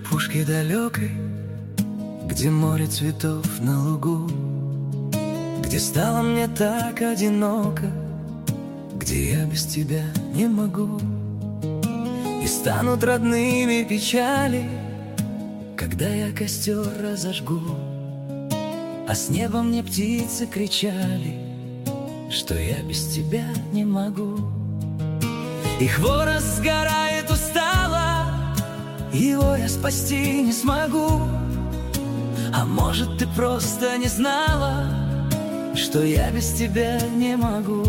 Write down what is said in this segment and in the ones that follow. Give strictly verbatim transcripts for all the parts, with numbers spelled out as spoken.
опушке далекой, где море цветов на лугу, где стало мне так одиноко, где я без тебя не могу. И станут родными печали, когда я костер разожгу, а с неба мне птицы кричали, что я без тебя не могу. И хворост сгорает устало, его я спасти не смогу. А может, ты просто не знала, что я без тебя не могу.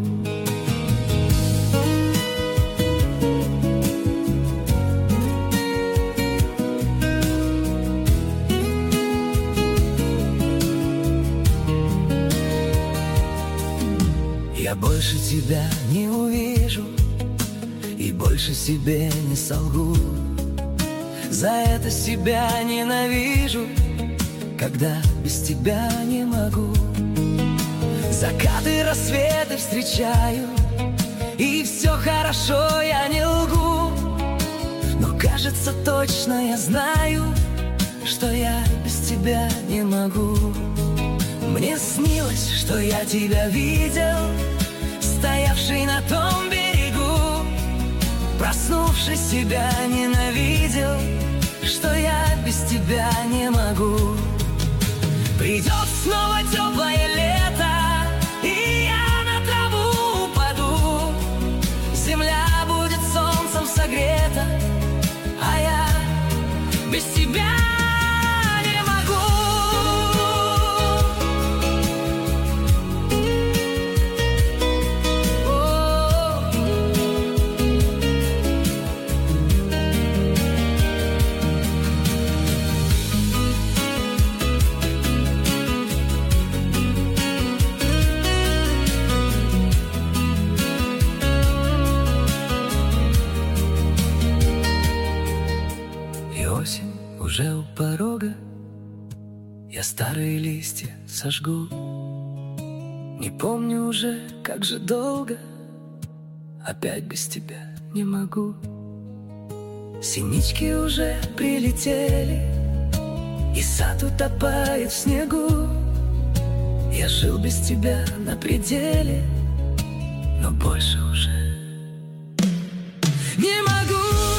Я больше тебя не увижу и больше себе не солгу. За это себя ненавижу, когда без тебя не могу. Закаты, рассветы встречаю, и все хорошо, я не лгу. Но кажется, точно я знаю, что я без тебя не могу. Мне снилось, что я тебя видел, стоявший на том берегу. Проснувшись, себя ненавидел, что я без тебя не могу. Придет снова теплое лето, и я на траву упаду. Земля будет солнцем согрета, а я без тебя не могу. Осень уже у порога, я старые листья сожгу. Не помню уже, как же долго, опять без тебя не могу. Синички уже прилетели, и сад утопает в снегу. Я жил без тебя на пределе, но больше уже не могу.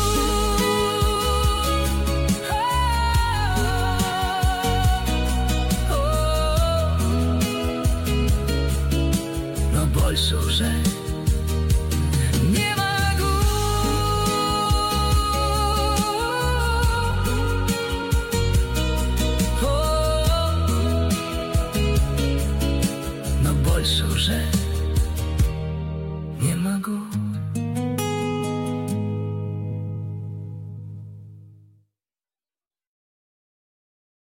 Больше уже не могу. О, но больше уже не могу.